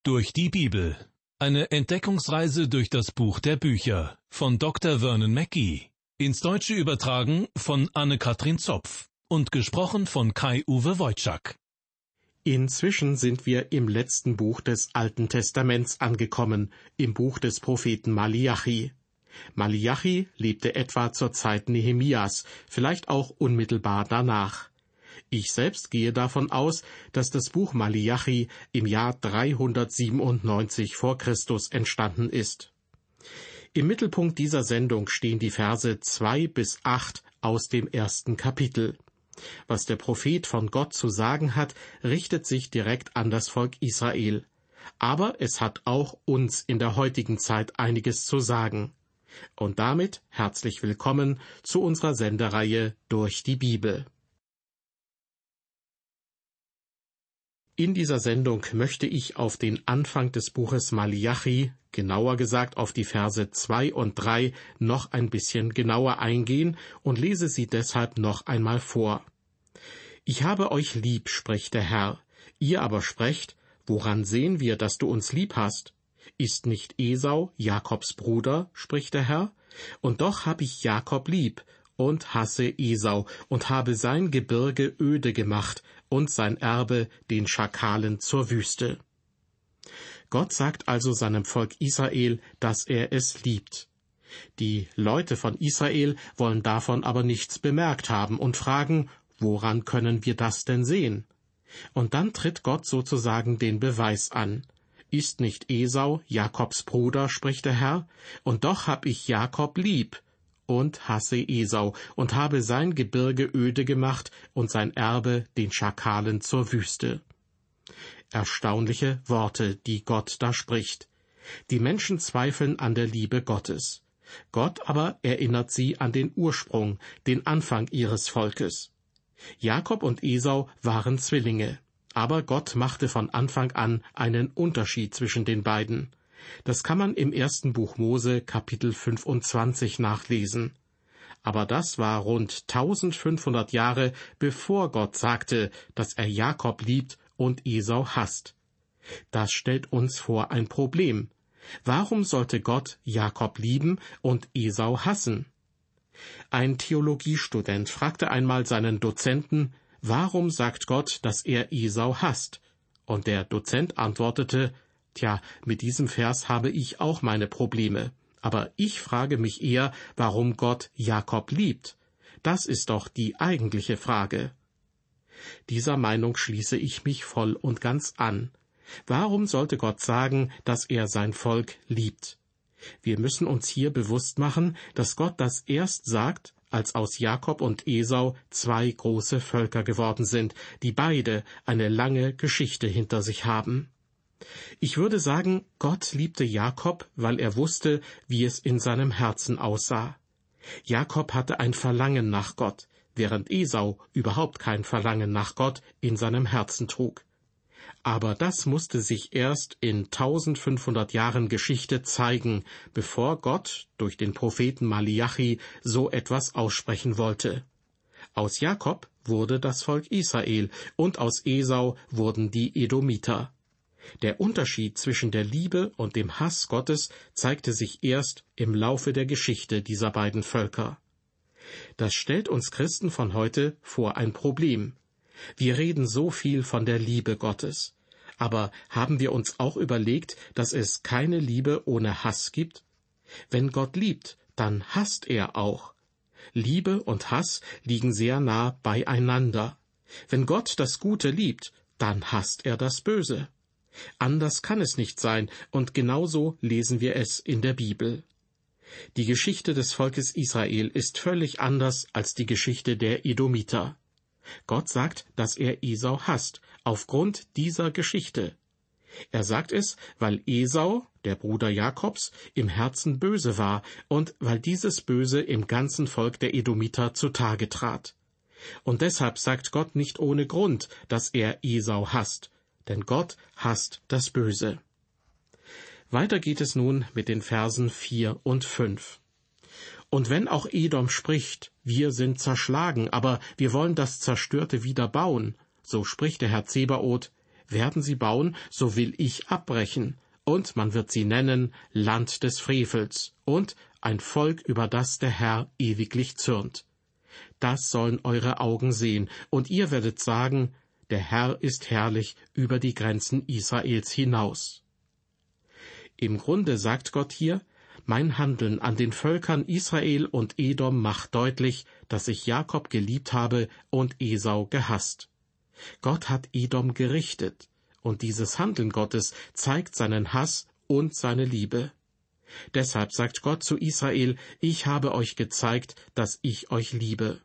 Durch die Bibel. Eine Entdeckungsreise durch das Buch der Bücher von Dr. Vernon Mackey. Ins Deutsche übertragen von Anne-Katrin Zopf und gesprochen von Kai-Uwe Wojczak. Inzwischen sind wir im letzten Buch des Alten Testaments angekommen, im Buch des Propheten Maliachi. Maliachi lebte etwa zur Zeit Nehemias, vielleicht auch unmittelbar danach. Ich selbst gehe davon aus, dass das Buch Maliachi im Jahr 397 vor Christus entstanden ist. Im Mittelpunkt dieser Sendung stehen die Verse 2 bis 8 aus dem ersten Kapitel. Was der Prophet von Gott zu sagen hat, richtet sich direkt an das Volk Israel. Aber es hat auch uns in der heutigen Zeit einiges zu sagen. Und damit herzlich willkommen zu unserer Sendereihe Durch die Bibel. In dieser Sendung möchte ich auf den Anfang des Buches Maliachi, genauer gesagt auf die Verse 2 und 3, noch ein bisschen genauer eingehen und lese sie deshalb noch einmal vor. Ich habe euch lieb, spricht der Herr. Ihr aber sprecht, woran sehen wir, dass du uns lieb hast? Ist nicht Esau Jakobs Bruder, spricht der Herr? Und doch habe ich Jakob lieb und hasse Esau und habe sein Gebirge öde gemacht und sein Erbe den Schakalen zur Wüste. Gott sagt also seinem Volk Israel, dass er es liebt. Die Leute von Israel wollen davon aber nichts bemerkt haben und fragen, woran können wir das denn sehen? Und dann tritt Gott sozusagen den Beweis an. Ist nicht Esau Jakobs Bruder, spricht der Herr? Und doch hab ich Jakob lieb und hasse Esau und habe sein Gebirge öde gemacht und sein Erbe den Schakalen zur Wüste. Erstaunliche Worte, die Gott da spricht. Die Menschen zweifeln an der Liebe Gottes. Gott aber erinnert sie an den Ursprung, den Anfang ihres Volkes. Jakob und Esau waren Zwillinge, aber Gott machte von Anfang an einen Unterschied zwischen den beiden. Das kann man im ersten Buch Mose, Kapitel 25 nachlesen. Aber das war rund 1500 Jahre, bevor Gott sagte, dass er Jakob liebt und Esau hasst. Das stellt uns vor ein Problem. Warum sollte Gott Jakob lieben und Esau hassen? Ein Theologiestudent fragte einmal seinen Dozenten, warum sagt Gott, dass er Esau hasst? Und der Dozent antwortete, Tja, mit diesem Vers habe ich auch meine Probleme. Aber ich frage mich eher, warum Gott Jakob liebt. Das ist doch die eigentliche Frage. Dieser Meinung schließe ich mich voll und ganz an. Warum sollte Gott sagen, dass er sein Volk liebt? Wir müssen uns hier bewusst machen, dass Gott das erst sagt, als aus Jakob und Esau zwei große Völker geworden sind, die beide eine lange Geschichte hinter sich haben. Ich würde sagen, Gott liebte Jakob, weil er wusste, wie es in seinem Herzen aussah. Jakob hatte ein Verlangen nach Gott, während Esau überhaupt kein Verlangen nach Gott in seinem Herzen trug. Aber das musste sich erst in 1500 Jahren Geschichte zeigen, bevor Gott durch den Propheten Maliachi so etwas aussprechen wollte. Aus Jakob wurde das Volk Israel und aus Esau wurden die Edomiter. Der Unterschied zwischen der Liebe und dem Hass Gottes zeigte sich erst im Laufe der Geschichte dieser beiden Völker. Das stellt uns Christen von heute vor ein Problem. Wir reden so viel von der Liebe Gottes. Aber haben wir uns auch überlegt, dass es keine Liebe ohne Hass gibt? Wenn Gott liebt, dann hasst er auch. Liebe und Hass liegen sehr nah beieinander. Wenn Gott das Gute liebt, dann hasst er das Böse. Anders kann es nicht sein, und genauso lesen wir es in der Bibel. Die Geschichte des Volkes Israel ist völlig anders als die Geschichte der Edomiter. Gott sagt, dass er Esau hasst, aufgrund dieser Geschichte. Er sagt es, weil Esau, der Bruder Jakobs, im Herzen böse war und weil dieses Böse im ganzen Volk der Edomiter zutage trat. Und deshalb sagt Gott nicht ohne Grund, dass er Esau hasst, denn Gott hasst das Böse. Weiter geht es nun mit den Versen 4 und 5. Und wenn auch Edom spricht, wir sind zerschlagen, aber wir wollen das Zerstörte wieder bauen, so spricht der Herr Zebaoth, werden sie bauen, so will ich abbrechen, und man wird sie nennen Land des Frevels und ein Volk, über das der Herr ewiglich zürnt. Das sollen eure Augen sehen, und ihr werdet sagen, der Herr ist herrlich über die Grenzen Israels hinaus. Im Grunde sagt Gott hier, mein Handeln an den Völkern Israel und Edom macht deutlich, dass ich Jakob geliebt habe und Esau gehasst. Gott hat Edom gerichtet, und dieses Handeln Gottes zeigt seinen Hass und seine Liebe. Deshalb sagt Gott zu Israel, ich habe euch gezeigt, dass ich euch liebe.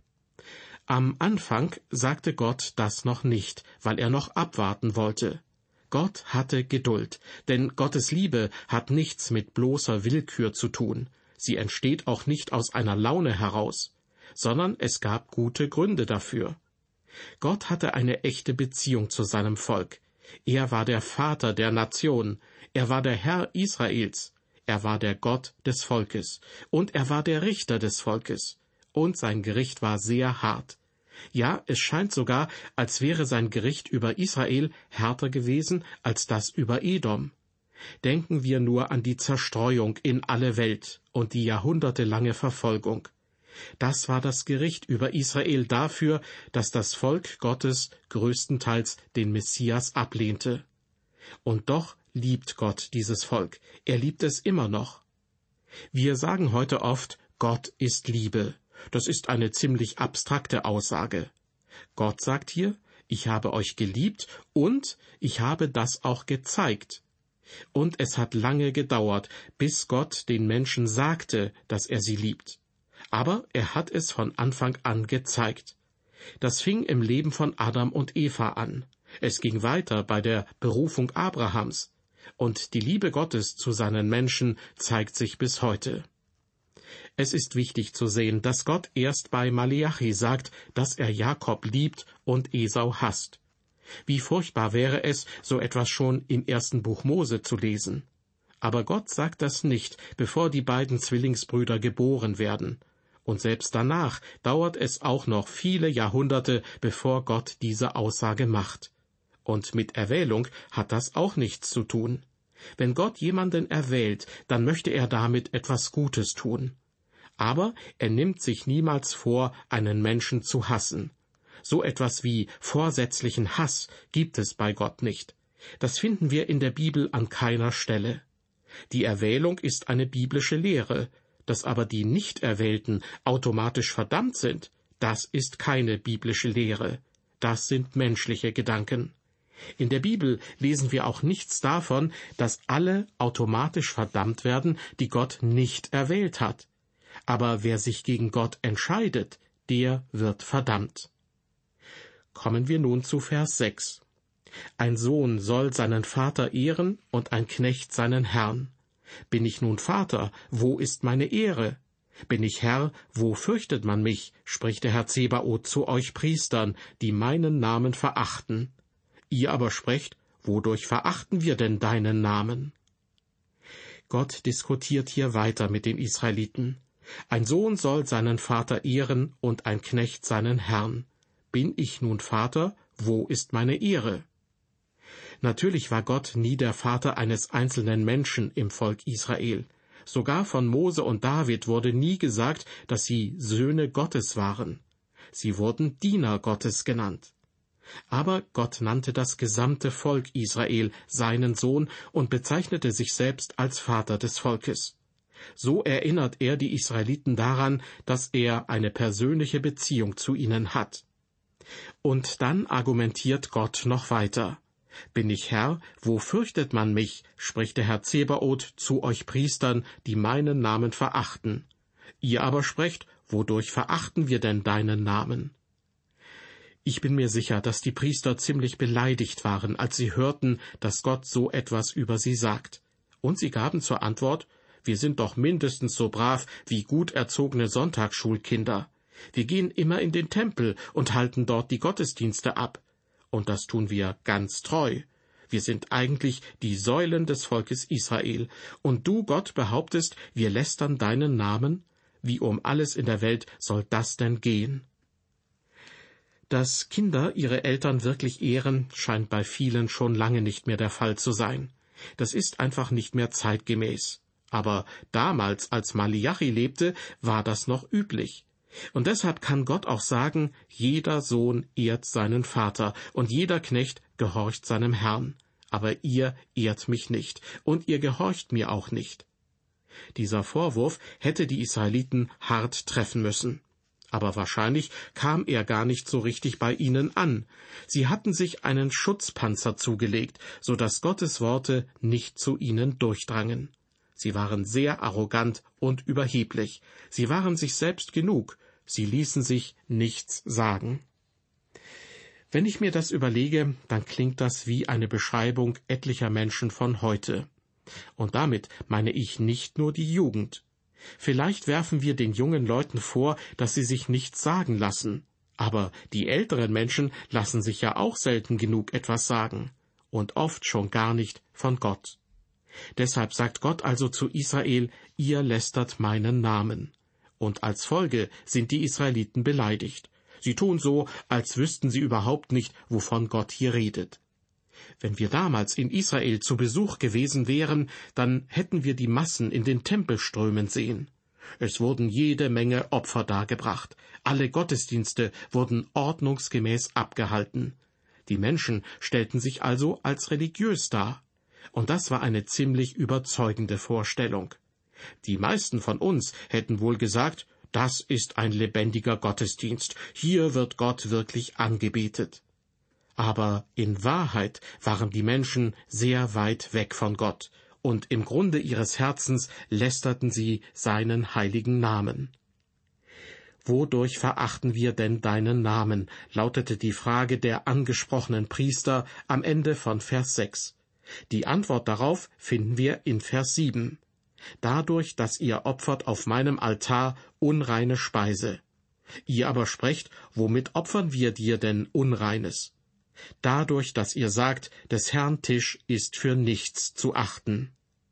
Am Anfang sagte Gott das noch nicht, weil er noch abwarten wollte. Gott hatte Geduld, denn Gottes Liebe hat nichts mit bloßer Willkür zu tun. Sie entsteht auch nicht aus einer Laune heraus, sondern es gab gute Gründe dafür. Gott hatte eine echte Beziehung zu seinem Volk. Er war der Vater der Nation, er war der Herr Israels, er war der Gott des Volkes, und er war der Richter des Volkes, und sein Gericht war sehr hart. Ja, es scheint sogar, als wäre sein Gericht über Israel härter gewesen als das über Edom. Denken wir nur an die Zerstreuung in alle Welt und die jahrhundertelange Verfolgung. Das war das Gericht über Israel dafür, dass das Volk Gottes größtenteils den Messias ablehnte. Und doch liebt Gott dieses Volk. Er liebt es immer noch. Wir sagen heute oft, Gott ist Liebe. Das ist eine ziemlich abstrakte Aussage. Gott sagt hier, ich habe euch geliebt und ich habe das auch gezeigt. Und es hat lange gedauert, bis Gott den Menschen sagte, dass er sie liebt. Aber er hat es von Anfang an gezeigt. Das fing im Leben von Adam und Eva an. Es ging weiter bei der Berufung Abrahams. Und die Liebe Gottes zu seinen Menschen zeigt sich bis heute. Es ist wichtig zu sehen, dass Gott erst bei Maleachi sagt, dass er Jakob liebt und Esau hasst. Wie furchtbar wäre es, so etwas schon im 1. Buch Mose zu lesen. Aber Gott sagt das nicht, bevor die beiden Zwillingsbrüder geboren werden. Und selbst danach dauert es auch noch viele Jahrhunderte, bevor Gott diese Aussage macht. Und mit Erwählung hat das auch nichts zu tun. Wenn Gott jemanden erwählt, dann möchte er damit etwas Gutes tun. Aber er nimmt sich niemals vor, einen Menschen zu hassen. So etwas wie vorsätzlichen Hass gibt es bei Gott nicht. Das finden wir in der Bibel an keiner Stelle. Die Erwählung ist eine biblische Lehre, dass aber die Nichterwählten automatisch verdammt sind, das ist keine biblische Lehre. Das sind menschliche Gedanken. In der Bibel lesen wir auch nichts davon, dass alle automatisch verdammt werden, die Gott nicht erwählt hat. Aber wer sich gegen Gott entscheidet, der wird verdammt. Kommen wir nun zu Vers 6. Ein Sohn soll seinen Vater ehren und ein Knecht seinen Herrn. Bin ich nun Vater, wo ist meine Ehre? Bin ich Herr, wo fürchtet man mich, spricht der Herr Zebaoth zu euch Priestern, die meinen Namen verachten. Ihr aber sprecht, wodurch verachten wir denn deinen Namen? Gott diskutiert hier weiter mit den Israeliten. Ein Sohn soll seinen Vater ehren und ein Knecht seinen Herrn. Bin ich nun Vater, wo ist meine Ehre? Natürlich war Gott nie der Vater eines einzelnen Menschen im Volk Israel. Sogar von Mose und David wurde nie gesagt, dass sie Söhne Gottes waren. Sie wurden Diener Gottes genannt. Aber Gott nannte das gesamte Volk Israel seinen Sohn und bezeichnete sich selbst als Vater des Volkes. So erinnert er die Israeliten daran, dass er eine persönliche Beziehung zu ihnen hat. Und dann argumentiert Gott noch weiter. Bin ich Herr, wo fürchtet man mich, spricht der Herr Zebaoth zu euch Priestern, die meinen Namen verachten. Ihr aber sprecht, wodurch verachten wir denn deinen Namen? Ich bin mir sicher, dass die Priester ziemlich beleidigt waren, als sie hörten, dass Gott so etwas über sie sagt. Und sie gaben zur Antwort, wir sind doch mindestens so brav wie gut erzogene Sonntagsschulkinder. Wir gehen immer in den Tempel und halten dort die Gottesdienste ab. Und das tun wir ganz treu. Wir sind eigentlich die Säulen des Volkes Israel. Und du, Gott, behauptest, wir lästern deinen Namen? Wie um alles in der Welt soll das denn gehen? Dass Kinder ihre Eltern wirklich ehren, scheint bei vielen schon lange nicht mehr der Fall zu sein. Das ist einfach nicht mehr zeitgemäß. Aber damals, als Maliachi lebte, war das noch üblich. Und deshalb kann Gott auch sagen, jeder Sohn ehrt seinen Vater und jeder Knecht gehorcht seinem Herrn. Aber ihr ehrt mich nicht und ihr gehorcht mir auch nicht. Dieser Vorwurf hätte die Israeliten hart treffen müssen. Aber wahrscheinlich kam er gar nicht so richtig bei ihnen an. Sie hatten sich einen Schutzpanzer zugelegt, so dass Gottes Worte nicht zu ihnen durchdrangen. Sie waren sehr arrogant und überheblich. Sie waren sich selbst genug. Sie ließen sich nichts sagen. Wenn ich mir das überlege, dann klingt das wie eine Beschreibung etlicher Menschen von heute. Und damit meine ich nicht nur die Jugend. Vielleicht werfen wir den jungen Leuten vor, dass sie sich nichts sagen lassen. Aber die älteren Menschen lassen sich ja auch selten genug etwas sagen. Und oft schon gar nicht von Gott. Deshalb sagt Gott also zu Israel, ihr lästert meinen Namen. Und als Folge sind die Israeliten beleidigt. Sie tun so, als wüssten sie überhaupt nicht, wovon Gott hier redet. Wenn wir damals in Israel zu Besuch gewesen wären, dann hätten wir die Massen in den Tempel strömen sehen. Es wurden jede Menge Opfer dargebracht. Alle Gottesdienste wurden ordnungsgemäß abgehalten. Die Menschen stellten sich also als religiös dar. Und das war eine ziemlich überzeugende Vorstellung. Die meisten von uns hätten wohl gesagt, das ist ein lebendiger Gottesdienst. Hier wird Gott wirklich angebetet. Aber in Wahrheit waren die Menschen sehr weit weg von Gott, und im Grunde ihres Herzens lästerten sie seinen heiligen Namen. Wodurch verachten wir denn deinen Namen? Lautete die Frage der angesprochenen Priester am Ende von Vers 6. Die Antwort darauf finden wir in Vers 7. Dadurch, dass ihr opfert auf meinem Altar unreine Speise. Ihr aber sprecht, womit opfern wir dir denn Unreines? Dadurch, dass ihr sagt, des Herrn Tisch ist für nichts zu achten.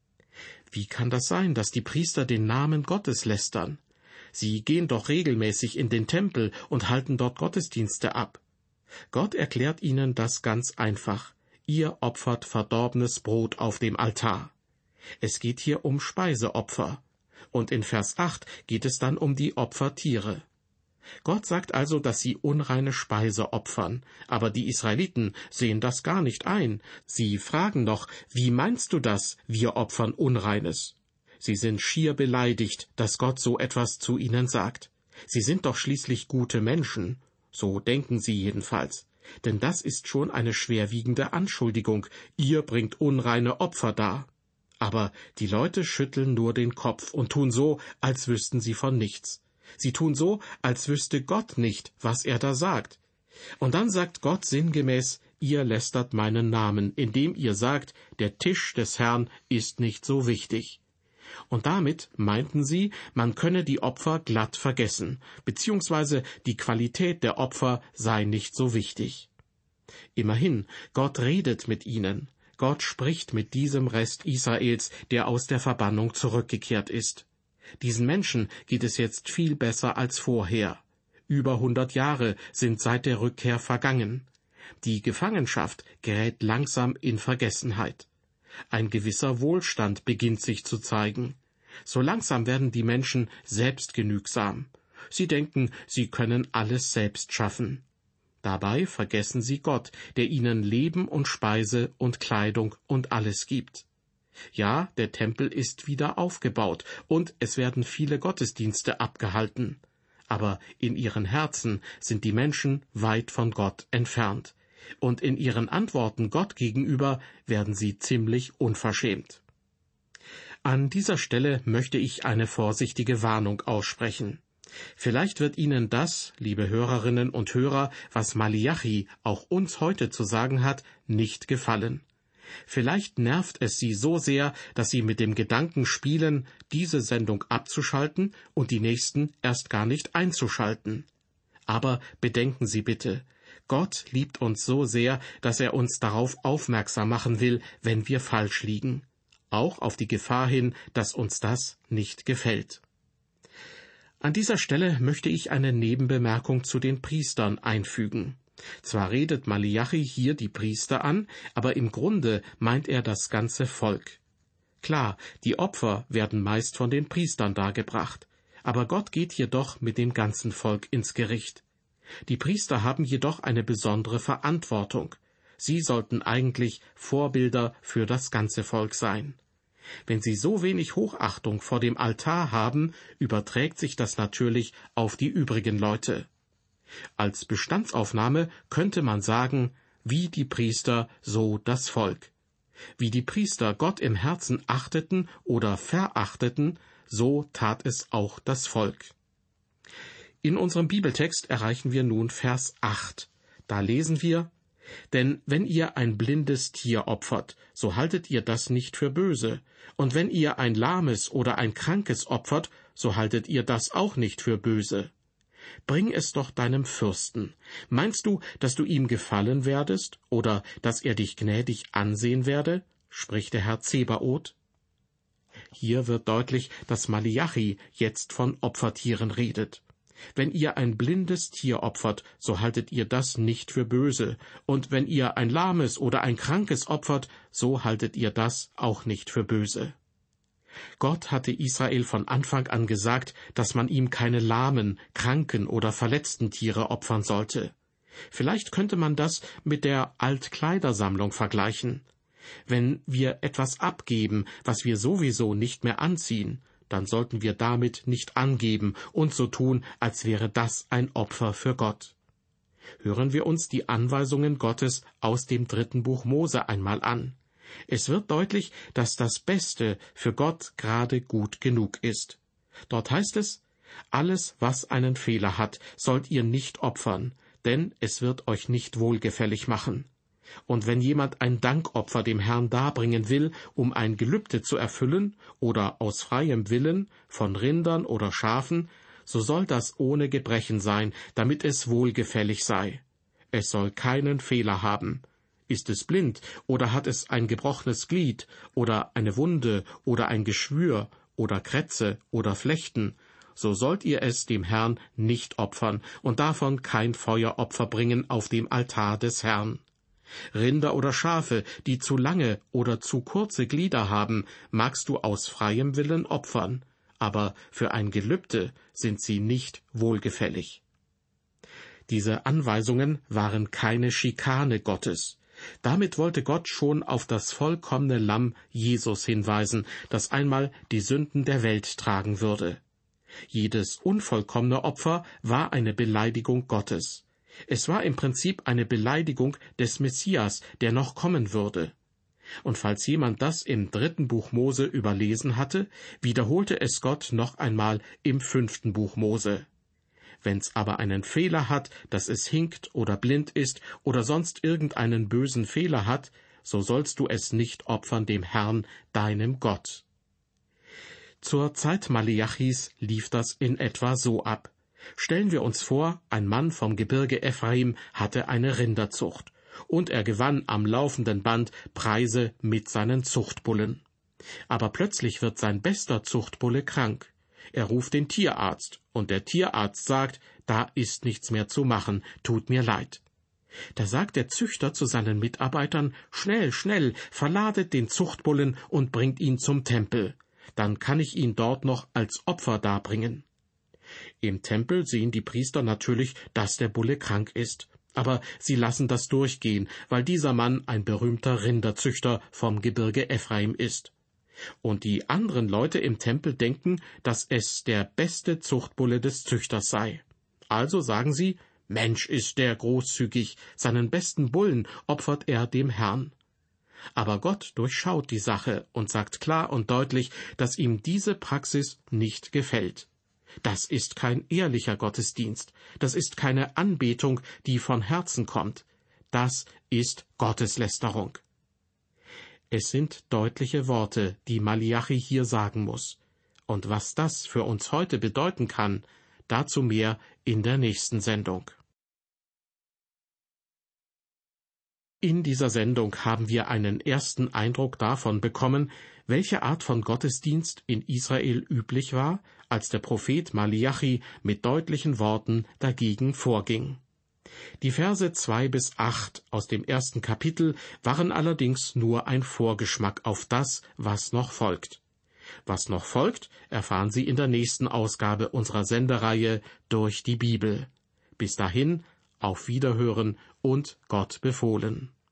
Wie kann das sein, dass die Priester den Namen Gottes lästern? Sie gehen doch regelmäßig in den Tempel und halten dort Gottesdienste ab. Gott erklärt ihnen das ganz einfach. Ihr opfert verdorbenes Brot auf dem Altar. Es geht hier um Speiseopfer. Und in Vers 8 geht es dann um die Opfertiere. Gott sagt also, dass sie unreine Speise opfern, aber die Israeliten sehen das gar nicht ein. Sie fragen noch, wie meinst du das, wir opfern Unreines? Sie sind schier beleidigt, dass Gott so etwas zu ihnen sagt. Sie sind doch schließlich gute Menschen, so denken sie jedenfalls. Denn das ist schon eine schwerwiegende Anschuldigung, ihr bringt unreine Opfer dar. Aber die Leute schütteln nur den Kopf und tun so, als wüssten sie von nichts. Sie tun so, als wüsste Gott nicht, was er da sagt. Und dann sagt Gott sinngemäß, ihr lästert meinen Namen, indem ihr sagt, der Tisch des Herrn ist nicht so wichtig. Und damit meinten sie, man könne die Opfer glatt vergessen, beziehungsweise die Qualität der Opfer sei nicht so wichtig. Immerhin, Gott redet mit ihnen. Gott spricht mit diesem Rest Israels, der aus der Verbannung zurückgekehrt ist. Diesen Menschen geht es jetzt viel besser als vorher. Über 100 Jahre sind seit der Rückkehr vergangen. Die Gefangenschaft gerät langsam in Vergessenheit. Ein gewisser Wohlstand beginnt sich zu zeigen. So langsam werden die Menschen selbstgenügsam. Sie denken, sie können alles selbst schaffen. Dabei vergessen sie Gott, der ihnen Leben und Speise und Kleidung und alles gibt. Ja, der Tempel ist wieder aufgebaut, und es werden viele Gottesdienste abgehalten. Aber in ihren Herzen sind die Menschen weit von Gott entfernt. Und in ihren Antworten Gott gegenüber werden sie ziemlich unverschämt. An dieser Stelle möchte ich eine vorsichtige Warnung aussprechen. Vielleicht wird Ihnen das, liebe Hörerinnen und Hörer, was Maliachi auch uns heute zu sagen hat, nicht gefallen. Vielleicht nervt es Sie so sehr, dass Sie mit dem Gedanken spielen, diese Sendung abzuschalten und die nächsten erst gar nicht einzuschalten. Aber bedenken Sie bitte, Gott liebt uns so sehr, dass er uns darauf aufmerksam machen will, wenn wir falsch liegen. Auch auf die Gefahr hin, dass uns das nicht gefällt. An dieser Stelle möchte ich eine Nebenbemerkung zu den Priestern einfügen. Zwar redet Maliachi hier die Priester an, aber im Grunde meint er das ganze Volk. Klar, die Opfer werden meist von den Priestern dargebracht, aber Gott geht jedoch mit dem ganzen Volk ins Gericht. Die Priester haben jedoch eine besondere Verantwortung. Sie sollten eigentlich Vorbilder für das ganze Volk sein. Wenn sie so wenig Hochachtung vor dem Altar haben, überträgt sich das natürlich auf die übrigen Leute. Als Bestandsaufnahme könnte man sagen, wie die Priester, so das Volk. Wie die Priester Gott im Herzen achteten oder verachteten, so tat es auch das Volk. In unserem Bibeltext erreichen wir nun Vers 8. Da lesen wir: Denn wenn ihr ein blindes Tier opfert, so haltet ihr das nicht für böse, und wenn ihr ein lahmes oder ein krankes opfert, so haltet ihr das auch nicht für böse. Bring es doch deinem Fürsten. Meinst du, dass du ihm gefallen werdest, oder dass er dich gnädig ansehen werde? Spricht der Herr Zebaoth. Hier wird deutlich, dass Maliachi jetzt von Opfertieren redet. Wenn ihr ein blindes Tier opfert, so haltet ihr das nicht für böse, und wenn ihr ein lahmes oder ein krankes opfert, so haltet ihr das auch nicht für böse. Gott hatte Israel von Anfang an gesagt, dass man ihm keine lahmen, kranken oder verletzten Tiere opfern sollte. Vielleicht könnte man das mit der Altkleidersammlung vergleichen. Wenn wir etwas abgeben, was wir sowieso nicht mehr anziehen, dann sollten wir damit nicht angeben und so tun, als wäre das ein Opfer für Gott. Hören wir uns die Anweisungen Gottes aus dem 3. Buch Mose einmal an. Es wird deutlich, dass das Beste für Gott gerade gut genug ist. Dort heißt es: Alles, was einen Fehler hat, sollt ihr nicht opfern, denn es wird euch nicht wohlgefällig machen. Und wenn jemand ein Dankopfer dem Herrn darbringen will, um ein Gelübde zu erfüllen oder aus freiem Willen, von Rindern oder Schafen, so soll das ohne Gebrechen sein, damit es wohlgefällig sei. Es soll keinen Fehler haben. Ist es blind oder hat es ein gebrochenes Glied oder eine Wunde oder ein Geschwür oder Krätze oder Flechten, so sollt ihr es dem Herrn nicht opfern und davon kein Feueropfer bringen auf dem Altar des Herrn. Rinder oder Schafe, die zu lange oder zu kurze Glieder haben, magst du aus freiem Willen opfern, aber für ein Gelübde sind sie nicht wohlgefällig. Diese Anweisungen waren keine Schikane Gottes. Damit wollte Gott schon auf das vollkommene Lamm Jesus hinweisen, das einmal die Sünden der Welt tragen würde. Jedes unvollkommene Opfer war eine Beleidigung Gottes. Es war im Prinzip eine Beleidigung des Messias, der noch kommen würde. Und falls jemand das im 3. Buch Mose überlesen hatte, wiederholte es Gott noch einmal im 5. Buch Mose. Wenn's aber einen Fehler hat, dass es hinkt oder blind ist oder sonst irgendeinen bösen Fehler hat, so sollst du es nicht opfern dem Herrn, deinem Gott. Zur Zeit Maliachis lief das in etwa so ab. Stellen wir uns vor, ein Mann vom Gebirge Ephraim hatte eine Rinderzucht, und er gewann am laufenden Band Preise mit seinen Zuchtbullen. Aber plötzlich wird sein bester Zuchtbulle krank. Er ruft den Tierarzt, und der Tierarzt sagt, da ist nichts mehr zu machen, tut mir leid. Da sagt der Züchter zu seinen Mitarbeitern, schnell, schnell, verladet den Zuchtbullen und bringt ihn zum Tempel. Dann kann ich ihn dort noch als Opfer darbringen. Im Tempel sehen die Priester natürlich, dass der Bulle krank ist. Aber sie lassen das durchgehen, weil dieser Mann ein berühmter Rinderzüchter vom Gebirge Ephraim ist. Und die anderen Leute im Tempel denken, dass es der beste Zuchtbulle des Züchters sei. Also sagen sie, Mensch, ist der großzügig, seinen besten Bullen opfert er dem Herrn. Aber Gott durchschaut die Sache und sagt klar und deutlich, dass ihm diese Praxis nicht gefällt. Das ist kein ehrlicher Gottesdienst, das ist keine Anbetung, die von Herzen kommt. Das ist Gotteslästerung. Es sind deutliche Worte, die Maliachi hier sagen muss. Und was das für uns heute bedeuten kann, dazu mehr in der nächsten Sendung. In dieser Sendung haben wir einen ersten Eindruck davon bekommen, welche Art von Gottesdienst in Israel üblich war, als der Prophet Maliachi mit deutlichen Worten dagegen vorging. Die Verse 2-8 aus dem 1. Kapitel waren allerdings nur ein Vorgeschmack auf das, was noch folgt. Was noch folgt, erfahren Sie in der nächsten Ausgabe unserer Sendereihe Durch die Bibel. Bis dahin, auf Wiederhören und Gott befohlen.